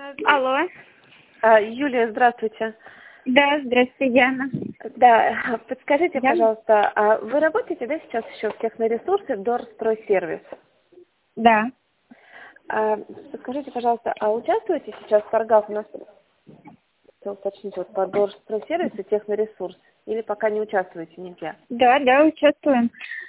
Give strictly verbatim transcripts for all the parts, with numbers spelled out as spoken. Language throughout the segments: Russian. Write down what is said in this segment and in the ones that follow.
Алло. А, Юлия, здравствуйте. Да, здравствуйте, Яна. Да, подскажите, Я? пожалуйста, а вы работаете, да, сейчас еще в техноресурсе, в Дорстройсервис? Да. А, подскажите, пожалуйста, а участвуете сейчас в торгах у нас, хотел уточнить, вот по Дорстройсервис и техноресурс, или пока не участвуете нигде? Да, да, участвуем.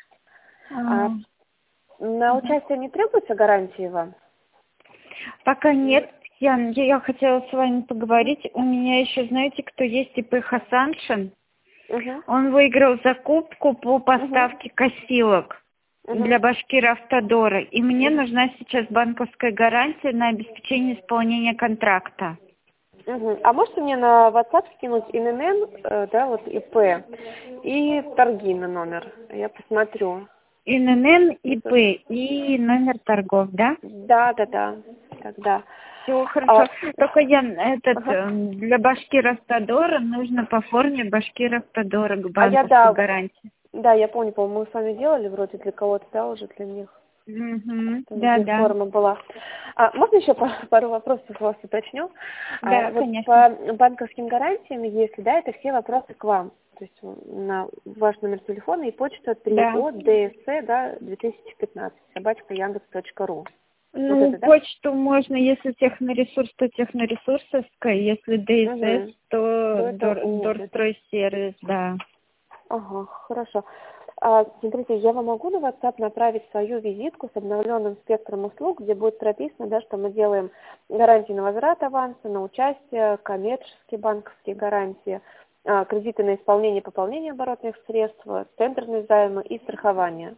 А, А, на участие не требуется гарантии вам? Пока нет. Ян, я, я хотела с вами поговорить. У меня еще, знаете, кто есть, ИП Хасаншин. Угу. Он выиграл закупку по поставке косилок Угу. для Башкиравтодора. И мне нужна сейчас банковская гарантия на обеспечение исполнения контракта. Угу. А можете мне на WhatsApp скинуть ИНН, э, да, вот ИП, и торги на номер? Я посмотрю. ИНН, ИП и номер торгов, да? Да, да, да. Тогда. Все хорошо. А, Только я этот ага. э, для Башкиравтодора нужно по форме Башкиравтодора к А я, банковской да, гарантии. да, я помню, по-моему, мы с вами делали вроде для кого-то, да, уже для них. Угу. Там, Да, где да. форма была. А можно еще пару, пару вопросов у вас уточню? А, Да, вот конечно. по банковским гарантиям, если да, это все вопросы к вам. То есть на ваш номер телефона и почта три Да. о дэ эс цэ, да, две тысячи пятнадцать, собачка яндекс точка ру. Вот Ну, это, да? почту можно, если техноресурс, то техноресурсовская, если ДСС, Угу. То то это Дор, УОД, да? Дорстройсервис, да. Ага, хорошо. А, смотрите, я вам могу на WhatsApp направить свою визитку с обновленным спектром услуг, где будет прописано, да, что мы делаем гарантии на возврат аванса, на участие, коммерческие банковские гарантии, а, кредиты на исполнение и пополнение оборотных средств, тендерные займы и страхование.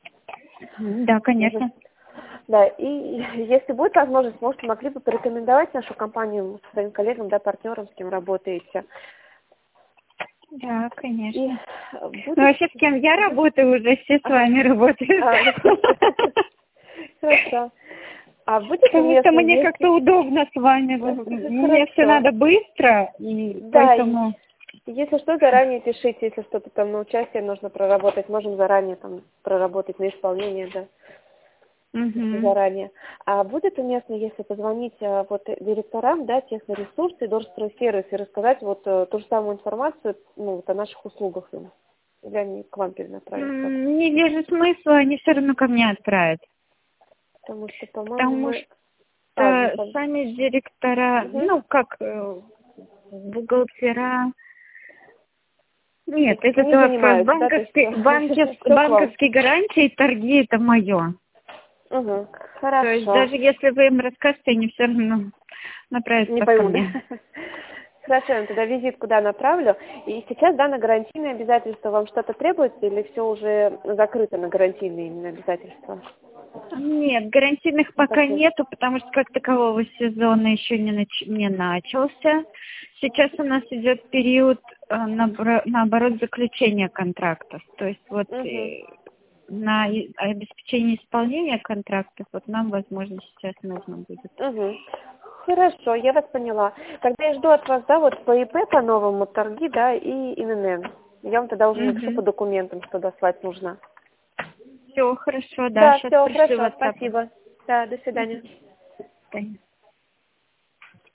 Да, конечно. Мгм. Да, и если будет возможность, может, могли бы порекомендовать нашу компанию своим коллегам, да, партнерам, с кем работаете. Да, И конечно. будет... Ну, вообще, с кем я работаю, уже все с Ага. вами работают. А, ну, хорошо. Хорошо. А будет Потому что уместно, мне если... как-то удобно с вами. Мне все Хорошо. надо быстро, и Да, и поэтому... если что, заранее пишите, если что-то там на участие нужно проработать, можем заранее там проработать на исполнение, да, если Угу. заранее. А будет уместно, если позвонить а, вот директорам, да, техноресурсы, Дорстройсервис и рассказать вот э, ту же самую информацию, ну, вот о наших услугах им? Или они к вам перенаправят? Как? Не вижу смысла, они все равно ко мне отправят. Потому что, по-моему, Потому мы... А, не что пом- сами директора, Мгм. ну, как э, бухгалтера... Нет, Как-то не этот вопрос. занимаются, да, то есть Банковские, банков- все к вам. банковские гарантии, торги — это мое. Угу. То есть Хорошо. даже если вы им расскажете, они все равно направят Не так ко пойму, да? мне. Хорошо, я тогда визит куда направлю. И сейчас, да, на гарантийные обязательства вам что-то требуется или все уже закрыто на гарантийные именно обязательства? Нет, гарантийных Ну, пока такие. нету, потому что как такового сезона еще не, нач- не начался. Сейчас у нас идет период, э, набро- наоборот, заключения контрактов. То есть вот Угу. э, на и- обеспечение исполнения контрактов вот нам, возможно, сейчас нужно будет. Угу. Хорошо, я вас поняла. Тогда я жду от вас, да, вот по ИП по-новому торги, да, и ИНН. Я вам тогда уже напишу по Угу. документам, что дослать нужно. Все хорошо, да, Да, сейчас все, пришлю хорошо, WhatsApp. спасибо. Да, до свидания. До свидания.